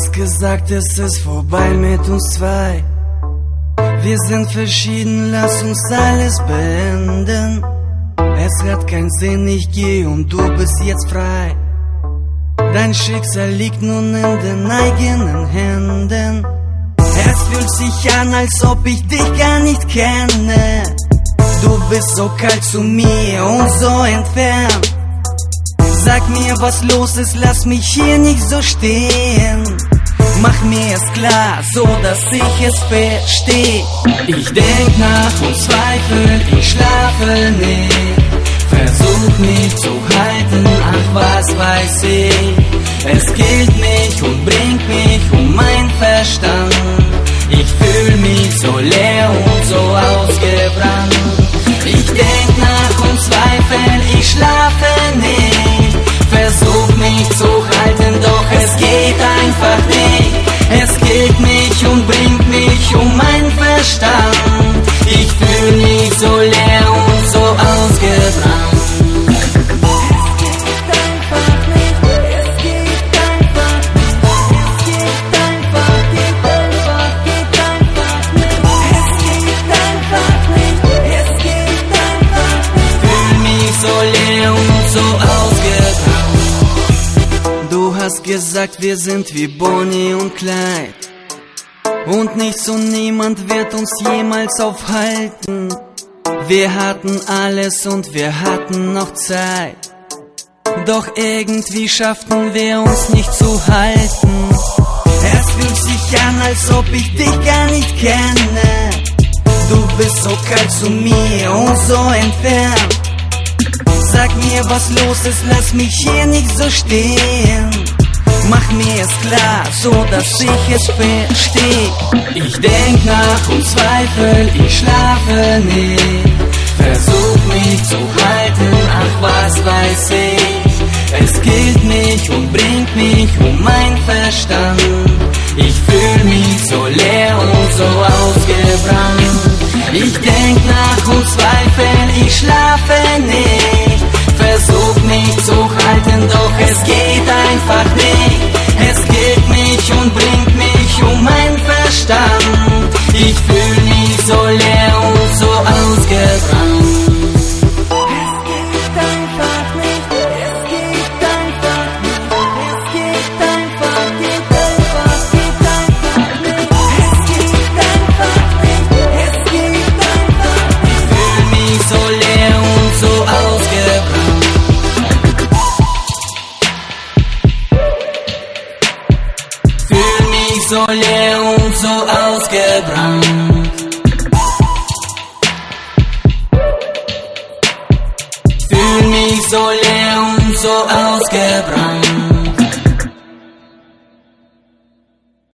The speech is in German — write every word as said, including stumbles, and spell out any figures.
hast gesagt, es ist vorbei mit uns zwei. Wir sind verschieden, lass uns alles beenden. Es hat keinen Sinn, ich geh und du bist jetzt frei. Dein Schicksal liegt nun in den eigenen Händen. Es fühlt sich an, als ob ich dich gar nicht kenne. Du bist so kalt zu mir und so entfernt. Sag mir, was los ist, lass mich hier nicht so stehen. Mach mir es klar, so dass ich es versteh. Ich denk nach und zweifel, ich schlafe nicht. Versuch mich zu halten, ach was weiß ich. Es killt mich und bringt mich um mein Verstand. Ich fühl mich so leer und so ausgebrannt. Ich denk nach und zweifel, ich schlafe nicht. Versuch mich zu halten, doch es geht einfach nicht. Es killt mich und bringt mich um mein Verstand. Ich fühl mich so leer und so ausgebrannt. Du hast gesagt, wir sind wie Bonnie und Clyde. Und nichts und niemand wird uns jemals aufhalten. Wir hatten alles und wir hatten noch Zeit. Doch irgendwie schafften wir uns nicht zu halten. Es fühlt sich an, als ob ich dich gar nicht kenne. Du bist so kalt zu mir und so entfernt. Sag mir, was los ist, lass mich hier nicht so stehen. Mach mir es klar, so dass ich es versteh. Ich denk nach und zweifel, ich schlafe nicht. Versuch mich zu halten, ach was weiß ich. Es killt mich und bringt mich um mein Verstand. Ich fühl mich so leer und so ausgebrannt. Ich denk nach und zweifel, ich schlafe nicht. Versuch mich zu halten, doch es geht einfach nicht. Es killt mich und bringt mich um mein Verstand. Ich fühl mich so leer und so ausgebrannt. So leer und so ausgebrannt. Fühl mich so leer und so ausgebrannt.